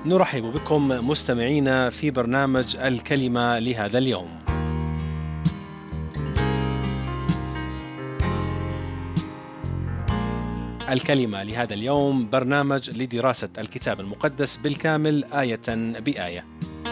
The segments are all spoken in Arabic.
نرحب بكم مستمعينا في برنامج الكلمة لهذا اليوم. الكلمة لهذا اليوم برنامج لدراسة الكتاب المقدس بالكامل آية بآية.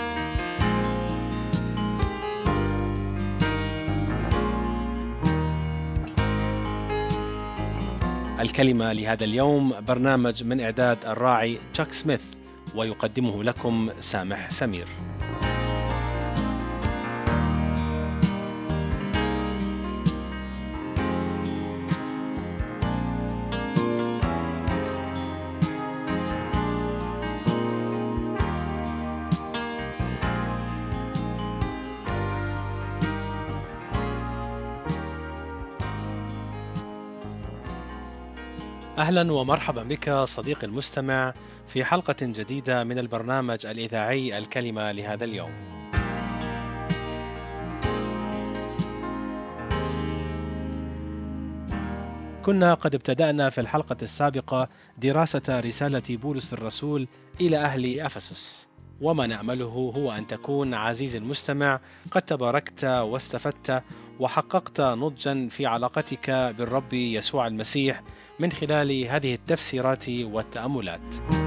الكلمة لهذا اليوم برنامج من إعداد الراعي تشاك سميث، ويقدمه لكم سامح سمير. أهلا ومرحبا بك صديقي المستمع في حلقة جديدة من البرنامج الإذاعي الكلمة لهذا اليوم. كنا قد ابتدأنا في الحلقة السابقة دراسة رسالة بولس الرسول إلى أهل أفسس، وما نأمله هو أن تكون عزيزي المستمع قد تباركت واستفدت وحققت نضجا في علاقتك بالرب يسوع المسيح من خلال هذه التفسيرات والتأملات.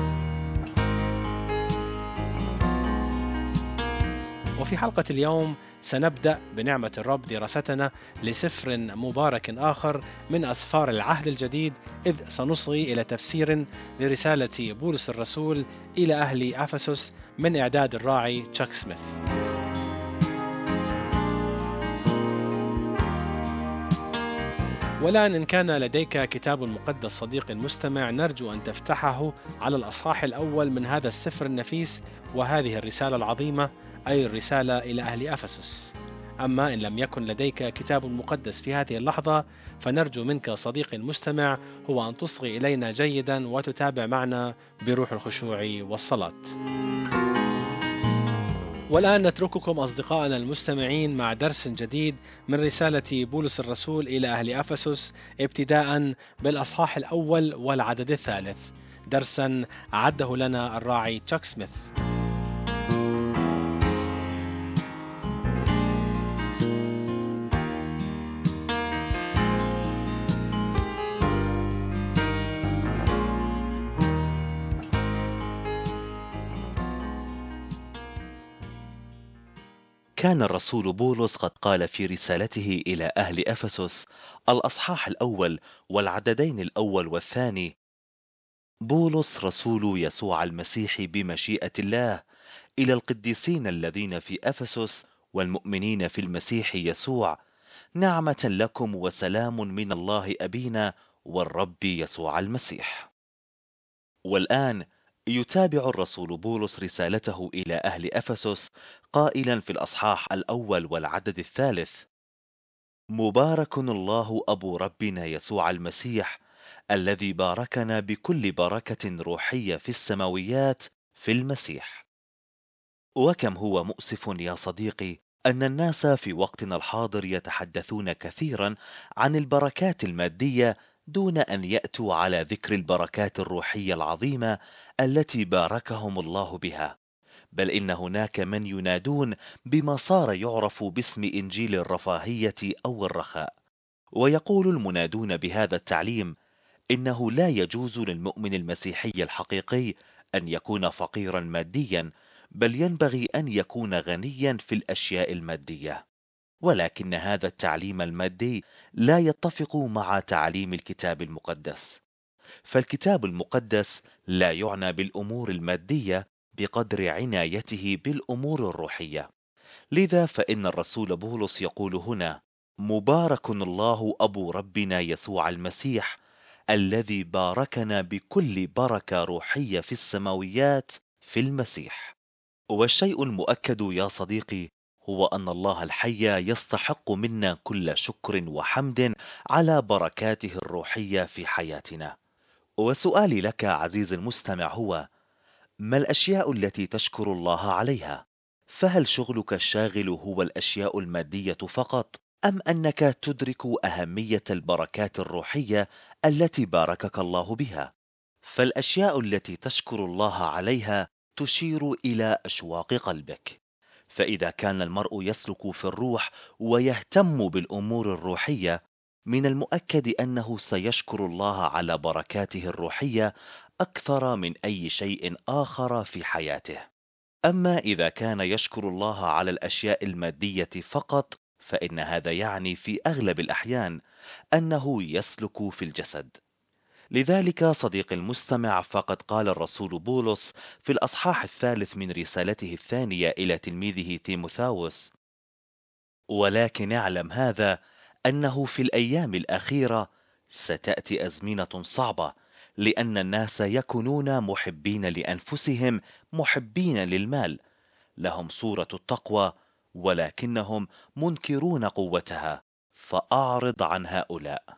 وفي حلقة اليوم سنبدأ بنعمة الرب دراستنا لسفر مبارك آخر من أسفار العهد الجديد، إذ سنصغي إلى تفسير لرسالة بولس الرسول إلى أهل أفسس من إعداد الراعي تشاك سميث. والآن إن كان لديك كتاب مقدس صديقي المستمع، نرجو أن تفتحه على الأصحاح الأول من هذا السفر النفيس وهذه الرسالة العظيمة، أي الرسالة إلى أهل أفسس. أما إن لم يكن لديك كتاب مقدس في هذه اللحظة، فنرجو منك صديقي المستمع هو أن تصغي إلينا جيدا وتتابع معنا بروح الخشوع والصلاة. والآن نترككم أصدقائنا المستمعين مع درس جديد من رسالة بولس الرسول إلى أهل أفسس، ابتداء بالأصحاح الأول والعدد الثالث، درسا أعده لنا الراعي تشاك سميث. كان الرسول بولس قد قال في رسالته إلى أهل أفسس الأصحاح الأول والعددين الأول والثاني: بولس رسول يسوع المسيح بمشيئة الله إلى القديسين الذين في أفسس والمؤمنين في المسيح يسوع، نعمة لكم وسلام من الله أبينا والرب يسوع المسيح. والآن يتابع الرسول بولس رسالته إلى أهل أفسس قائلا في الأصحاح الأول والعدد الثالث: مبارك الله أبو ربنا يسوع المسيح الذي باركنا بكل بركة روحية في السماويات في المسيح. وكم هو مؤسف يا صديقي أن الناس في وقتنا الحاضر يتحدثون كثيرا عن البركات المادية دون أن يأتوا على ذكر البركات الروحية العظيمة التي باركهم الله بها. بل إن هناك من ينادون بما صار يعرف باسم إنجيل الرفاهية أو الرخاء، ويقول المنادون بهذا التعليم إنه لا يجوز للمؤمن المسيحي الحقيقي أن يكون فقيرا ماديا، بل ينبغي أن يكون غنيا في الأشياء المادية. ولكن هذا التعليم المادي لا يتفق مع تعليم الكتاب المقدس، فالكتاب المقدس لا يعنى بالأمور المادية بقدر عنايته بالأمور الروحية. لذا فإن الرسول بولس يقول هنا: مبارك الله أبو ربنا يسوع المسيح الذي باركنا بكل بركة روحية في السماويات في المسيح. والشيء المؤكد يا صديقي هو أن الله الحي يستحق منا كل شكر وحمد على بركاته الروحية في حياتنا. وسؤالي لك عزيزي المستمع هو: ما الأشياء التي تشكر الله عليها؟ فهل شغلك الشاغل هو الأشياء المادية فقط؟ أم أنك تدرك أهمية البركات الروحية التي باركك الله بها؟ فالأشياء التي تشكر الله عليها تشير إلى أشواق قلبك. فإذا كان المرء يسلك في الروح ويهتم بالأمور الروحية، من المؤكد أنه سيشكر الله على بركاته الروحية أكثر من أي شيء آخر في حياته. أما إذا كان يشكر الله على الأشياء المادية فقط، فإن هذا يعني في أغلب الأحيان أنه يسلك في الجسد. لذلك صديقي المستمع، فقد قال الرسول بولس في الأصحاح 3 من رسالته الثانية إلى تلميذه تيموثاوس: ولكن اعلم هذا، أنه في الأيام الأخيرة ستأتي أزمنة صعبة، لأن الناس يكونون محبين لأنفسهم، محبين للمال، لهم صورة التقوى، ولكنهم منكرون قوتها، فأعرض عن هؤلاء.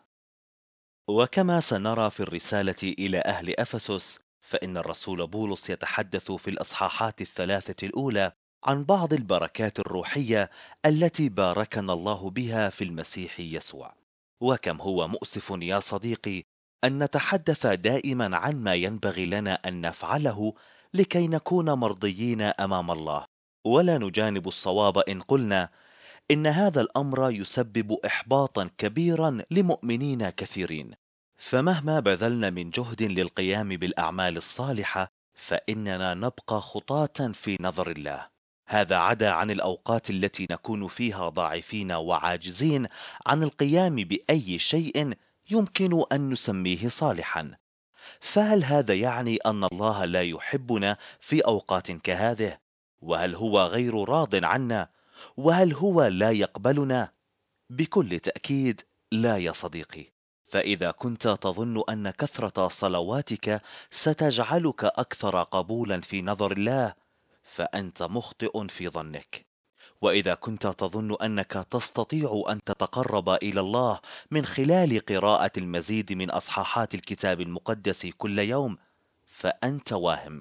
وكما سنرى في الرسالة إلى أهل أفسس، فإن الرسول بولس يتحدث في الأصحاحات الثلاثة الأولى عن بعض البركات الروحية التي باركنا الله بها في المسيح يسوع. وكم هو مؤسف يا صديقي أن نتحدث دائما عن ما ينبغي لنا أن نفعله لكي نكون مرضيين أمام الله، ولا نجانب الصواب إن قلنا إن هذا الأمر يسبب إحباطا كبيرا لمؤمنين كثيرين، فمهما بذلنا من جهد للقيام بالأعمال الصالحة فإننا نبقى خطاة في نظر الله. هذا عدا عن الأوقات التي نكون فيها ضعيفين وعاجزين عن القيام بأي شيء يمكن أن نسميه صالحا. فهل هذا يعني أن الله لا يحبنا في أوقات كهذه؟ وهل هو غير راض عنا؟ وهل هو لا يقبلنا؟ بكل تأكيد لا يا صديقي. فإذا كنت تظن أن كثرة صلواتك ستجعلك أكثر قبولا في نظر الله، فأنت مخطئ في ظنك. وإذا كنت تظن أنك تستطيع أن تتقرب إلى الله من خلال قراءة المزيد من أصحاحات الكتاب المقدس كل يوم، فأنت واهم.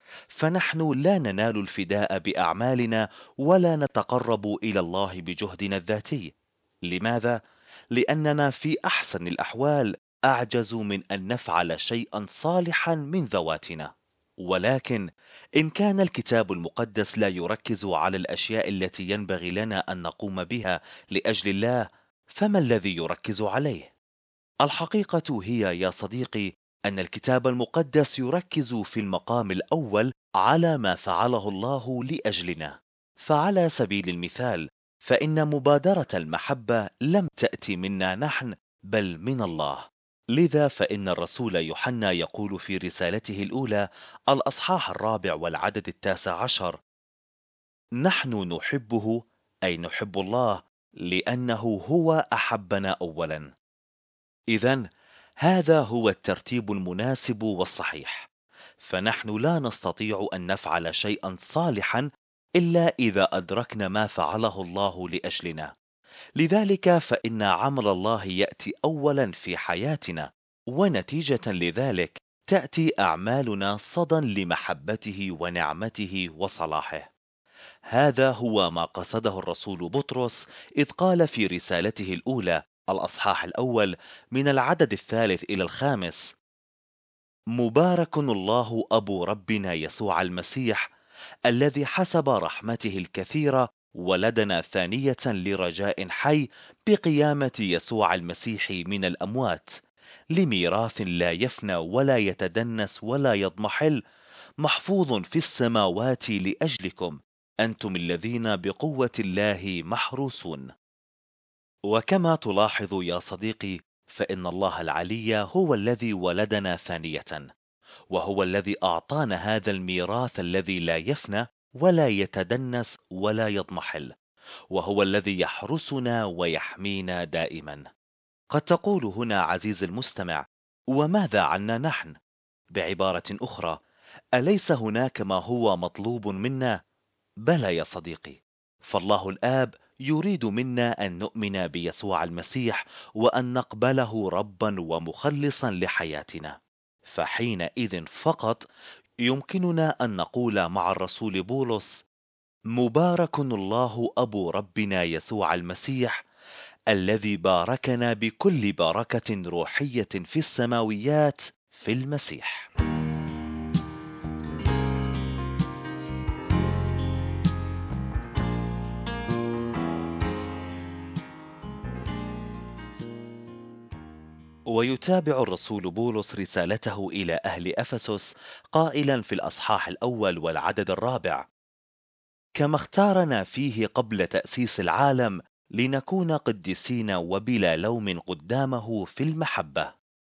فنحن لا ننال الفداء بأعمالنا ولا نتقرب إلى الله بجهدنا الذاتي. لماذا؟ لأننا في أحسن الأحوال أعجز من أن نفعل شيئا صالحا من ذواتنا. ولكن إن كان الكتاب المقدس لا يركز على الأشياء التي ينبغي لنا أن نقوم بها لأجل الله، فما الذي يركز عليه؟ الحقيقة هي يا صديقي أن الكتاب المقدس يركز في المقام الأول على ما فعله الله لأجلنا. فعلى سبيل المثال، فإن مبادرة المحبة لم تأتي منا نحن، بل من الله. لذا فإن الرسول يوحنا يقول في رسالته الأولى الأصحاح 4 والعدد 19: نحن نحبه، أي نحب الله، لأنه هو أحبنا أولا. إذن هذا هو الترتيب المناسب والصحيح. فنحن لا نستطيع أن نفعل شيئا صالحا إلا إذا أدركنا ما فعله الله لأجلنا. لذلك فإن عمل الله يأتي أولا في حياتنا، ونتيجة لذلك تأتي أعمالنا صدى لمحبته ونعمته وصلاحه. هذا هو ما قصده الرسول بطرس إذ قال في رسالته الأولى الأصحاح الأول من العدد 3 إلى 5: مبارك الله أبو ربنا يسوع المسيح، الذي حسب رحمته الكثيرة ولدنا ثانية لرجاء حي بقيامة يسوع المسيح من الأموات، لميراث لا يفنى ولا يتدنس ولا يضمحل، محفوظ في السماوات لأجلكم، أنتم الذين بقوة الله محروسون. وكما تلاحظ يا صديقي، فإن الله العلي هو الذي ولدنا ثانية، وهو الذي أعطانا هذا الميراث الذي لا يفنى ولا يتدنس ولا يضمحل، وهو الذي يحرسنا ويحمينا دائما. قد تقول هنا عزيزي المستمع: وماذا عنا نحن؟ بعبارة أخرى، أليس هناك ما هو مطلوب منا؟ بلى يا صديقي، فالله الآب يريد منا أن نؤمن بيسوع المسيح وأن نقبله ربا ومخلصا لحياتنا. فحينئذ فقط يمكننا أن نقول مع الرسول بولس: مبارك الله أبو ربنا يسوع المسيح، الذي باركنا بكل بركة روحية في السماويات في المسيح. ويتابع الرسول بولس رسالته إلى أهل أفسس قائلا في الأصحاح الأول والعدد الرابع: كما اختارنا فيه قبل تأسيس العالم لنكون قديسين وبلا لوم قدامه في المحبة.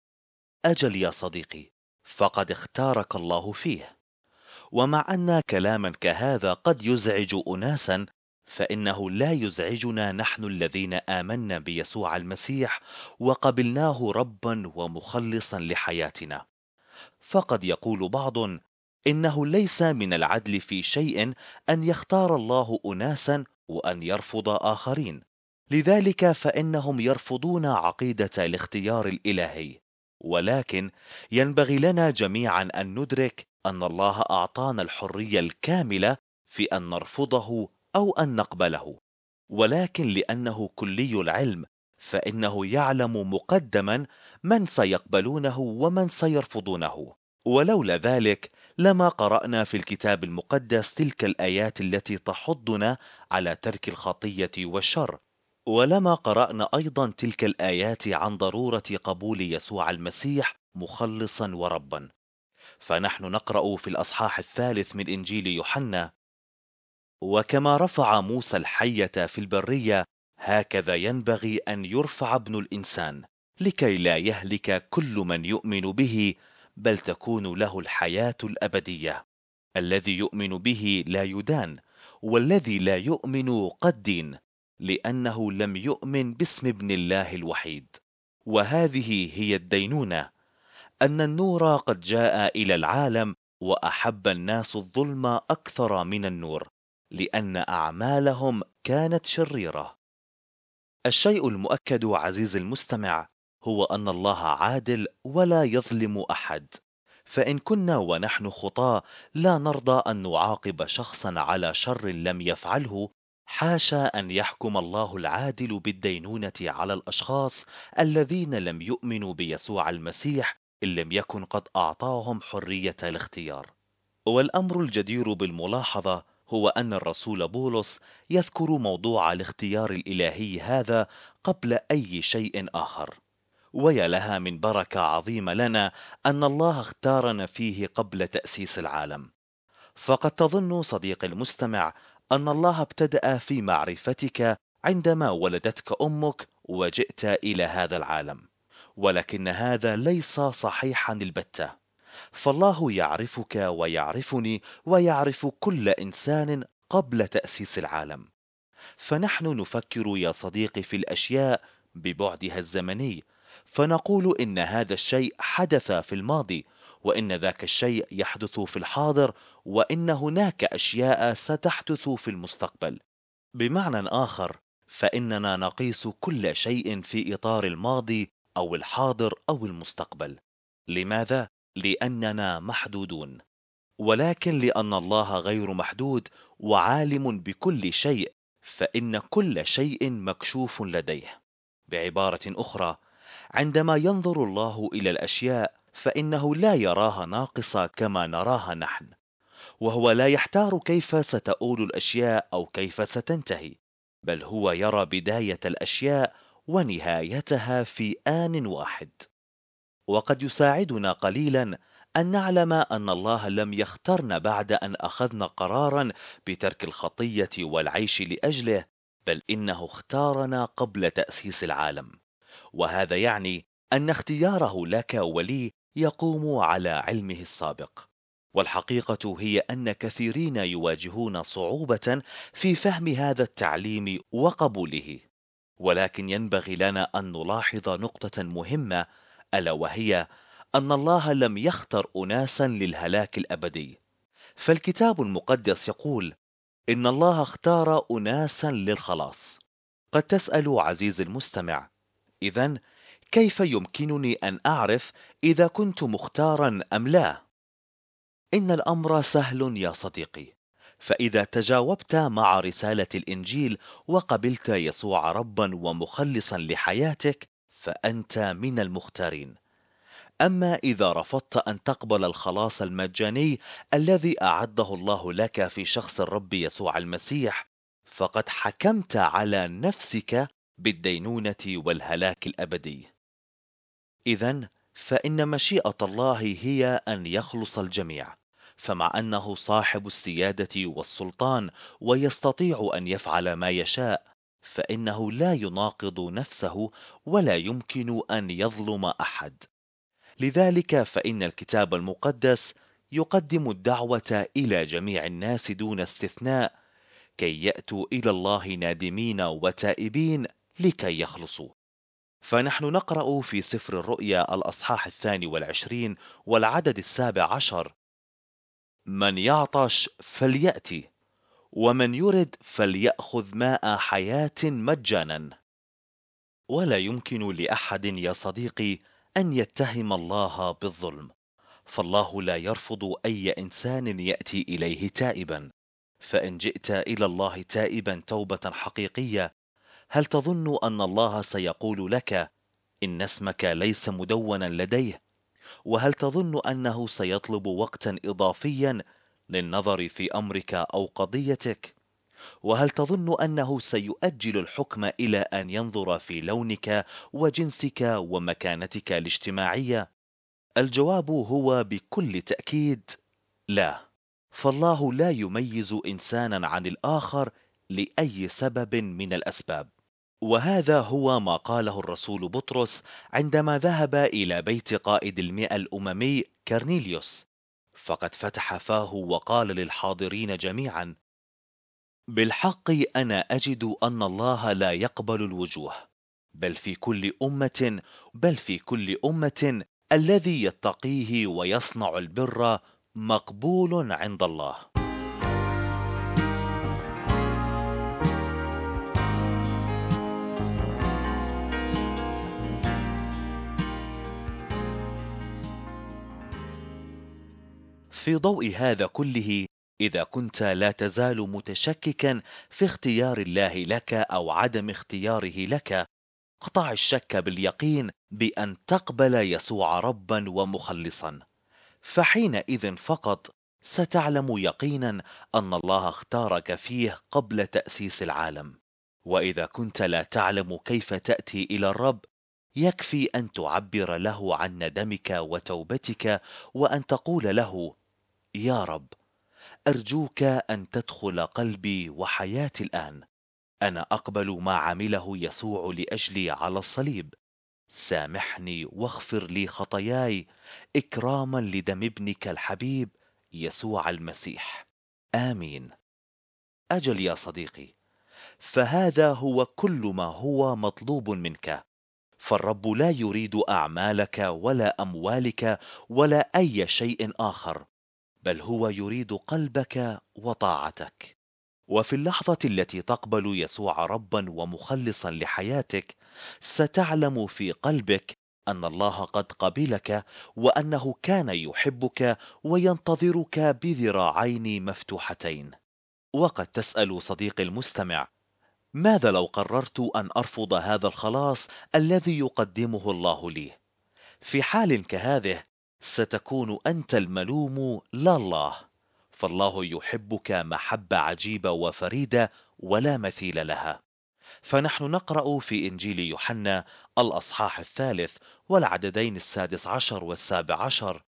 أجل يا صديقي، فقد اختارك الله فيه. ومع أن كلاما كهذا قد يزعج أناسا، فإنه لا يزعجنا نحن الذين آمنا بيسوع المسيح وقبلناه ربا ومخلصا لحياتنا. فقد يقول بعض إنه ليس من العدل في شيء أن يختار الله أناسا وأن يرفض آخرين، لذلك فإنهم يرفضون عقيدة الاختيار الإلهي. ولكن ينبغي لنا جميعا أن ندرك أن الله أعطانا الحرية الكاملة في أن نرفضه أو أن نقبله، ولكن لأنه كلي العلم فإنه يعلم مقدما من سيقبلونه ومن سيرفضونه. ولولا ذلك لما قرأنا في الكتاب المقدس تلك الآيات التي تحضنا على ترك الخطية والشر، ولما قرأنا أيضا تلك الآيات عن ضرورة قبول يسوع المسيح مخلصا وربا. فنحن نقرأ في الأصحاح الثالث من إنجيل يوحنا: وكما رفع موسى الحية في البرية، هكذا ينبغي أن يرفع ابن الإنسان، لكي لا يهلك كل من يؤمن به، بل تكون له الحياة الأبدية. الذي يؤمن به لا يدان، والذي لا يؤمن قد دين، لأنه لم يؤمن باسم ابن الله الوحيد. وهذه هي الدينونة، أن النور قد جاء إلى العالم، وأحب الناس الظلم أكثر من النور، لأن أعمالهم كانت شريرة. الشيء المؤكد عزيزي المستمع هو أن الله عادل ولا يظلم أحد. فإن كنا ونحن خطاة لا نرضى أن نعاقب شخصا على شر لم يفعله، حاشا أن يحكم الله العادل بالدينونة على الأشخاص الذين لم يؤمنوا بيسوع المسيح إن لم يكن قد أعطاهم حرية الاختيار. والأمر الجدير بالملاحظة هو أن الرسول بولس يذكر موضوع الاختيار الإلهي هذا قبل أي شيء آخر. ويا لها من بركة عظيمة لنا أن الله اختارنا فيه قبل تأسيس العالم. فقد تظن صديقي المستمع أن الله ابتدأ في معرفتك عندما ولدتك أمك وجئت إلى هذا العالم، ولكن هذا ليس صحيحا البتة. فالله يعرفك ويعرفني ويعرف كل إنسان قبل تأسيس العالم. فنحن نفكر يا صديقي في الأشياء ببعدها الزمني، فنقول إن هذا الشيء حدث في الماضي، وإن ذاك الشيء يحدث في الحاضر، وإن هناك أشياء ستحدث في المستقبل. بمعنى آخر، فإننا نقيس كل شيء في إطار الماضي أو الحاضر أو المستقبل. لماذا؟ لأننا محدودون. ولكن لأن الله غير محدود وعالم بكل شيء، فإن كل شيء مكشوف لديه. بعبارة أخرى، عندما ينظر الله إلى الأشياء فإنه لا يراها ناقصة كما نراها نحن، وهو لا يحتار كيف ستؤول الأشياء أو كيف ستنتهي، بل هو يرى بداية الأشياء ونهايتها في آن واحد. وقد يساعدنا قليلا أن نعلم أن الله لم يخترنا بعد أن أخذنا قرارا بترك الخطية والعيش لأجله، بل إنه اختارنا قبل تأسيس العالم. وهذا يعني أن اختياره لك ولي يقوم على علمه السابق. والحقيقة هي أن كثيرين يواجهون صعوبة في فهم هذا التعليم وقبوله. ولكن ينبغي لنا أن نلاحظ نقطة مهمة، ألا وهي أن الله لم يختر أناسا للهلاك الأبدي. فالكتاب المقدس يقول إن الله اختار أناسا للخلاص. قد تسأل عزيزي المستمع: إذن كيف يمكنني أن أعرف إذا كنت مختارا أم لا؟ إن الأمر سهل يا صديقي. فإذا تجاوبت مع رسالة الإنجيل وقبلت يسوع ربا ومخلصا لحياتك فأنت من المختارين. أما إذا رفضت أن تقبل الخلاص المجاني الذي أعده الله لك في شخص الرب يسوع المسيح، فقد حكمت على نفسك بالدينونة والهلاك الأبدي. إذن فإن مشيئة الله هي أن يخلص الجميع، فمع أنه صاحب السيادة والسلطان ويستطيع أن يفعل ما يشاء، فإنه لا يناقض نفسه ولا يمكن أن يظلم أحد. لذلك فإن الكتاب المقدس يقدم الدعوة إلى جميع الناس دون استثناء كي يأتوا إلى الله نادمين وتائبين لكي يخلصوا. فنحن نقرأ في سفر الرؤيا الأصحاح 22 والعدد 17: من يعطش فليأتي، ومن يرد فليأخذ ماء حياة مجانا. ولا يمكن لأحد يا صديقي أن يتهم الله بالظلم، فالله لا يرفض أي إنسان يأتي إليه تائبا. فإن جئت إلى الله تائبا توبة حقيقية، هل تظن أن الله سيقول لك إن اسمك ليس مدونا لديه؟ وهل تظن أنه سيطلب وقتا إضافيا للنظر في أمرك أو قضيتك؟ وهل تظن أنه سيؤجل الحكم إلى أن ينظر في لونك وجنسك ومكانتك الاجتماعية؟ الجواب هو بكل تأكيد لا. فالله لا يميز إنسانا عن الآخر لأي سبب من الأسباب. وهذا هو ما قاله الرسول بطرس عندما ذهب إلى بيت قائد 100 الأممي كرنيليوس، فقد فتح فاه وقال للحاضرين جميعا: بالحق أنا أجد أن الله لا يقبل الوجوه، بل في كل أمة الذي يتقيه ويصنع البر مقبول عند الله. في ضوء هذا كله، إذا كنت لا تزال متشككا في اختيار الله لك أو عدم اختياره لك، اقطع الشك باليقين بأن تقبل يسوع ربا ومخلصا، فحينئذ فقط ستعلم يقينا أن الله اختارك فيه قبل تأسيس العالم. وإذا كنت لا تعلم كيف تأتي إلى الرب، يكفي أن تعبر له عن ندمك وتوبتك، وأن تقول له: يا رب، أرجوك أن تدخل قلبي وحياتي الآن. أنا أقبل ما عمله يسوع لأجلي على الصليب. سامحني واغفر لي خطاياي إكراما لدم ابنك الحبيب يسوع المسيح. آمين. أجل يا صديقي، فهذا هو كل ما هو مطلوب منك. فالرب لا يريد أعمالك ولا أموالك ولا أي شيء آخر، بل هو يريد قلبك وطاعتك. وفي اللحظة التي تقبل يسوع ربا ومخلصا لحياتك، ستعلم في قلبك أن الله قد قبلك، وأنه كان يحبك وينتظرك بذراعين مفتوحتين. وقد تسأل صديقي المستمع: ماذا لو قررت أن أرفض هذا الخلاص الذي يقدمه الله لي؟ في حال كهذه ستكون أنت الملوم لا الله، فالله يحبك محبة عجيبة وفريدة ولا مثيل لها. فنحن نقرأ في إنجيل يوحنا الأصحاح 3 والعددين 16 و17: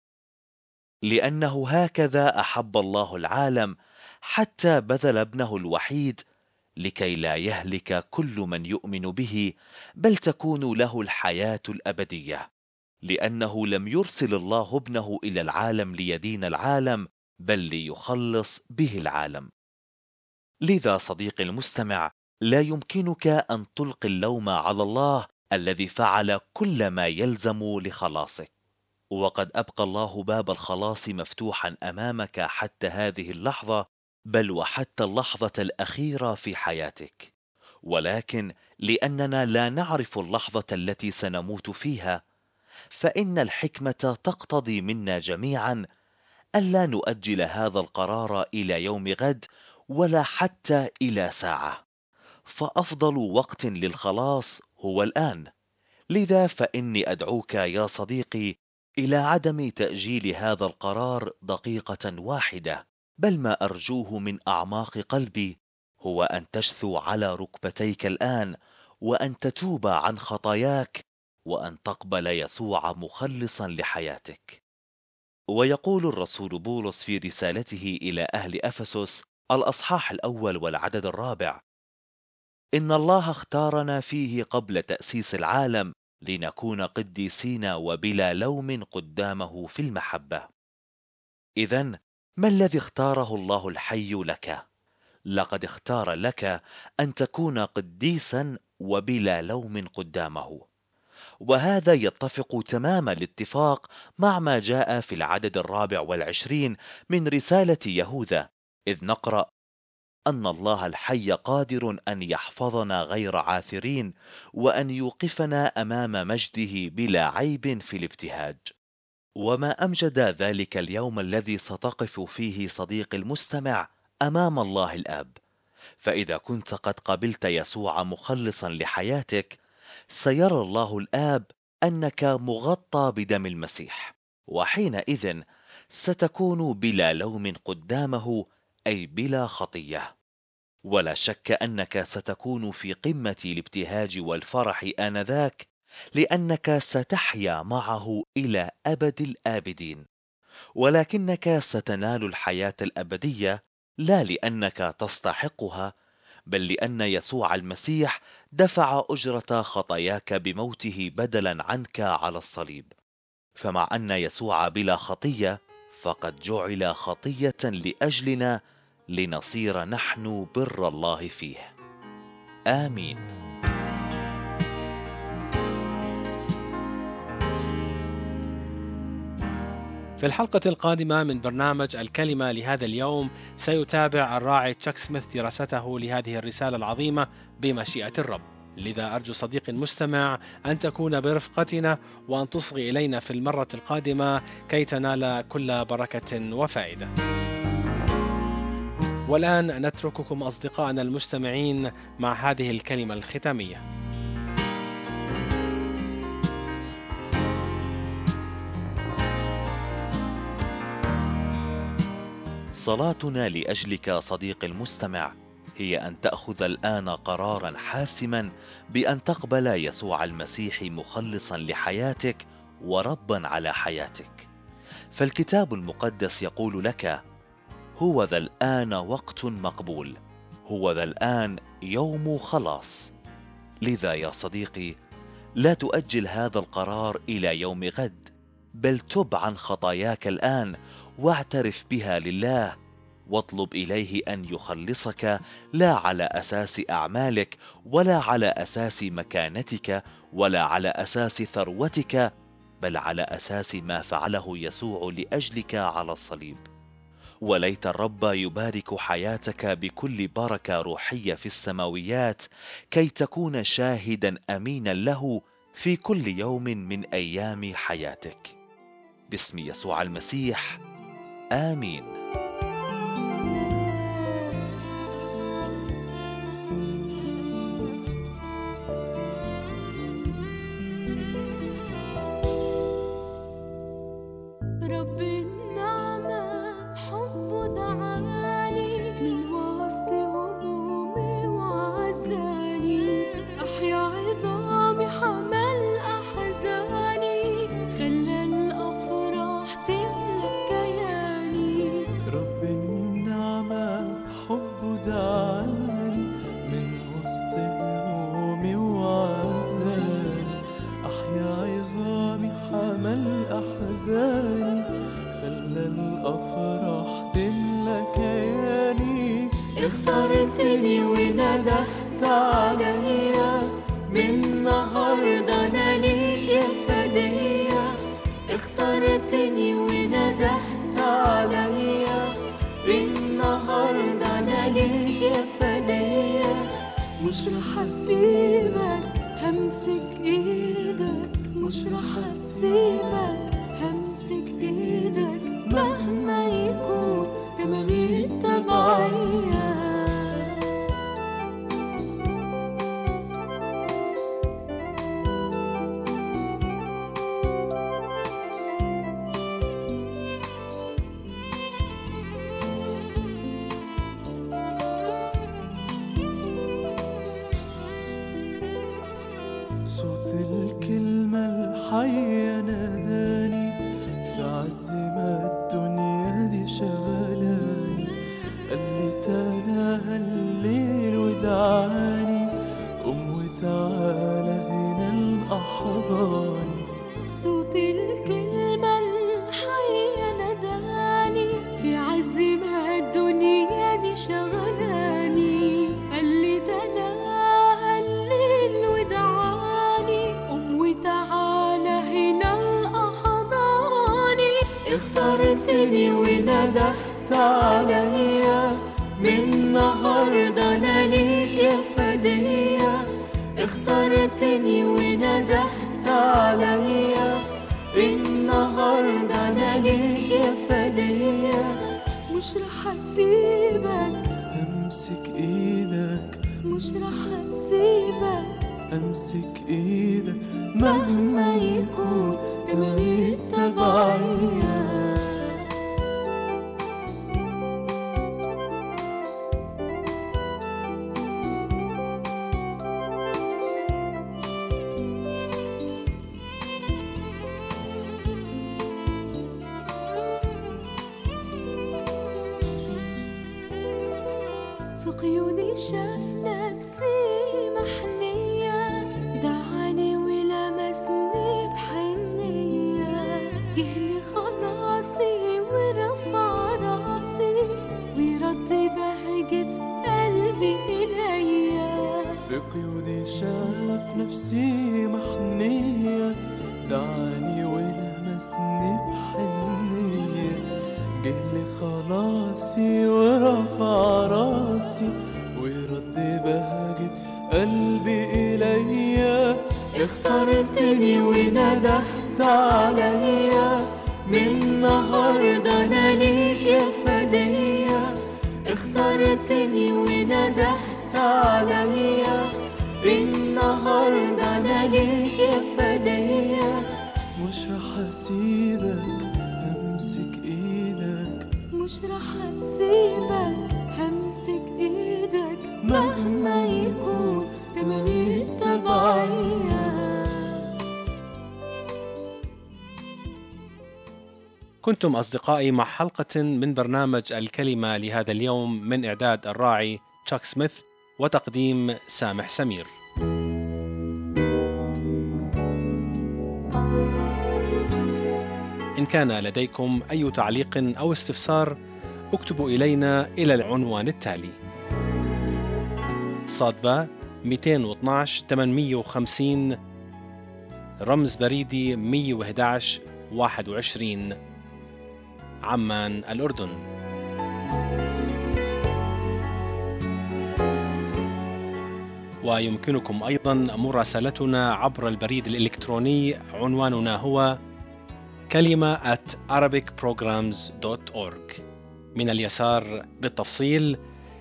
لأنه هكذا أحب الله العالم حتى بذل ابنه الوحيد، لكي لا يهلك كل من يؤمن به، بل تكون له الحياة الأبدية. لأنه لم يرسل الله ابنه إلى العالم ليدين العالم، بل ليخلص به العالم. لذا صديقي المستمع، لا يمكنك أن تلقي اللوم على الله الذي فعل كل ما يلزم لخلاصك. وقد أبقى الله باب الخلاص مفتوحا أمامك حتى هذه اللحظة، بل وحتى اللحظة الأخيرة في حياتك. ولكن لأننا لا نعرف اللحظة التي سنموت فيها، فإن الحكمة تقتضي منا جميعا ألا نؤجل هذا القرار إلى يوم غد ولا حتى إلى ساعة، فأفضل وقت للخلاص هو الآن. لذا فإني أدعوك يا صديقي إلى عدم تأجيل هذا القرار دقيقة واحدة، بل ما أرجوه من أعماق قلبي هو أن تشثو على ركبتيك الآن، وأن تتوب عن خطاياك، وأن تقبل يسوع مخلصا لحياتك. ويقول الرسول بولس في رسالته إلى أهل أفسس الأصحاح الأول والعدد الرابع: إن الله اختارنا فيه قبل تأسيس العالم لنكون قديسين وبلا لوم قدامه في المحبة. إذن ما الذي اختاره الله الحي لك؟ لقد اختار لك أن تكون قديسا وبلا لوم قدامه. وهذا يتفق تمام الاتفاق مع ما جاء في العدد 24 من رسالة يهوذا، إذ نقرأ: أن الله الحي قادر أن يحفظنا غير عاثرين وأن يوقفنا أمام مجده بلا عيب في الابتهاج. وما أمجد ذلك اليوم الذي ستقف فيه صديق المستمع أمام الله الآب. فإذا كنت قد قبلت يسوع مخلصا لحياتك، سيرى الله الآب أنك مغطى بدم المسيح، وحينئذ ستكون بلا لوم قدامه، أي بلا خطية. ولا شك أنك ستكون في قمة الابتهاج والفرح آنذاك، لأنك ستحيا معه إلى أبد الآبدين. ولكنك ستنال الحياة الأبدية لا لأنك تستحقها، بل لأن يسوع المسيح دفع أجرة خطاياك بموته بدلا عنك على الصليب. فمع أن يسوع بلا خطية، فقد جعل خطية لأجلنا لنصير نحن بر الله فيه. آمين. في الحلقة القادمة من برنامج الكلمة لهذا اليوم سيتابع الراعي تشاك سميث دراسته لهذه الرسالة العظيمة بمشيئة الرب. لذا أرجو صديقي المستمع أن تكون برفقتنا وأن تصغي إلينا في المرة القادمة كي تنال كل بركة وفائدة. والآن نترككم أصدقائنا المستمعين مع هذه الكلمة الختامية. صلاتنا لأجلك صديقي المستمع هي أن تأخذ الآن قرارا حاسما بأن تقبل يسوع المسيح مخلصا لحياتك وربا على حياتك. فالكتاب المقدس يقول لك: هو ذا الآن وقت مقبول، هو ذا الآن يوم خلاص. لذا يا صديقي، لا تؤجل هذا القرار إلى يوم غد، بل تب عن خطاياك الآن واعترف بها لله، واطلب إليه أن يخلصك، لا على أساس أعمالك ولا على أساس مكانتك ولا على أساس ثروتك، بل على أساس ما فعله يسوع لأجلك على الصليب. وليت الرب يبارك حياتك بكل بركة روحية في السماويات، كي تكون شاهدا أمينا له في كل يوم من أيام حياتك. باسم يسوع المسيح، آمين. رب النعمة حبه دعاني من وسط همومي وعزاني، أحيا عظامي حمل أحزاني، خلى الأفراح تملى كياني. رب النعمة حبه دعاني من وسط همومي وعزاني، أحيا عظامي حمل أحزاني، خلى الأفراح تملى كياني. اخترتني وندهت عليا، من النهاردة أنا ليك يا فدية. اخترتني وندهت عليا، من النهاردة أنا ليك يا فدية. مش رح أسيبك، همسك إيدك، مش رح أسيبك، همسك إيدك، مهما يكون تمني التبعية. صوت الكلمة الحي ناداني في عز ما الدنيا دي شغلاني، قال لي تناهى الليل ودعاني قوم وتعالى هنا الأحضاني. صوت الكلمة الحية ناداني في عز ما الدنيا دي شغلاني، قال لي تناهى الليل ودعاني قوم وتعالى هنا الأحضاني. اخترتني وندهت عليا من النهارده انا ليك يا فدية، اخترتني وندهت عليا النهارده انا ليك يا فدية. مش رح أسيبك، امسك ايدك، مش رح أسيبك، امسك ايدك مهما يكون تمن التبعية. في قيودي شاف نفسي محنية، دعاني ولمسني بحنية، جهلي خلاصي ورفع راسي ويرد بهجة قلبي إليا. في قيودي شاف نفسي محنية، دعاني ولمسني بحنية، جهلي خلاصي ورفع راسي ويرد بهجة قلبي إليا. اخترتني وندهت عليا من النهارده انا ليك يا فدية، اخترتني وندهت عليا النهارده انا ليك يا فدية. مش رح اسيبك، همسك ايدك، مش رح أسيبك، همسك إيدك مهما يكون تمن التبعية. كنتم أصدقائي مع حلقة من برنامج الكلمة لهذا اليوم من إعداد الراعي تشاك سميث وتقديم سامح سمير. إن كان لديكم أي تعليق أو استفسار اكتبوا إلينا إلى العنوان التالي: صادبة 212 850 رمز بريدي 111 21 عمان الأردن. ويمكنكم أيضا مراسلتنا عبر البريد الإلكتروني، عنواننا هو كلمة @arabicprograms.org. من اليسار بالتفصيل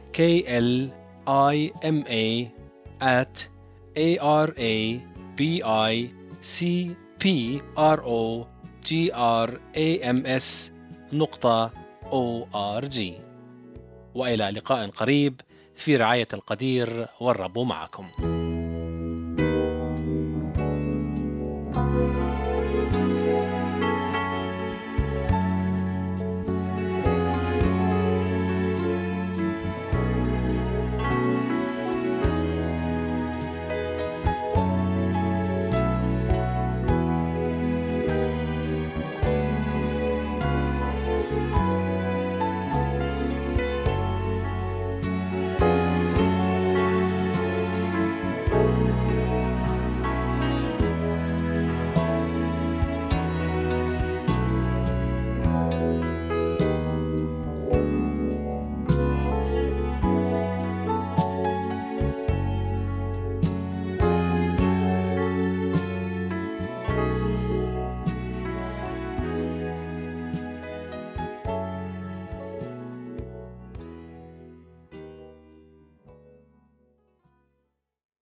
klima@arabicprograms.org. وإلى لقاء قريب في رعاية القدير، والرب معكم.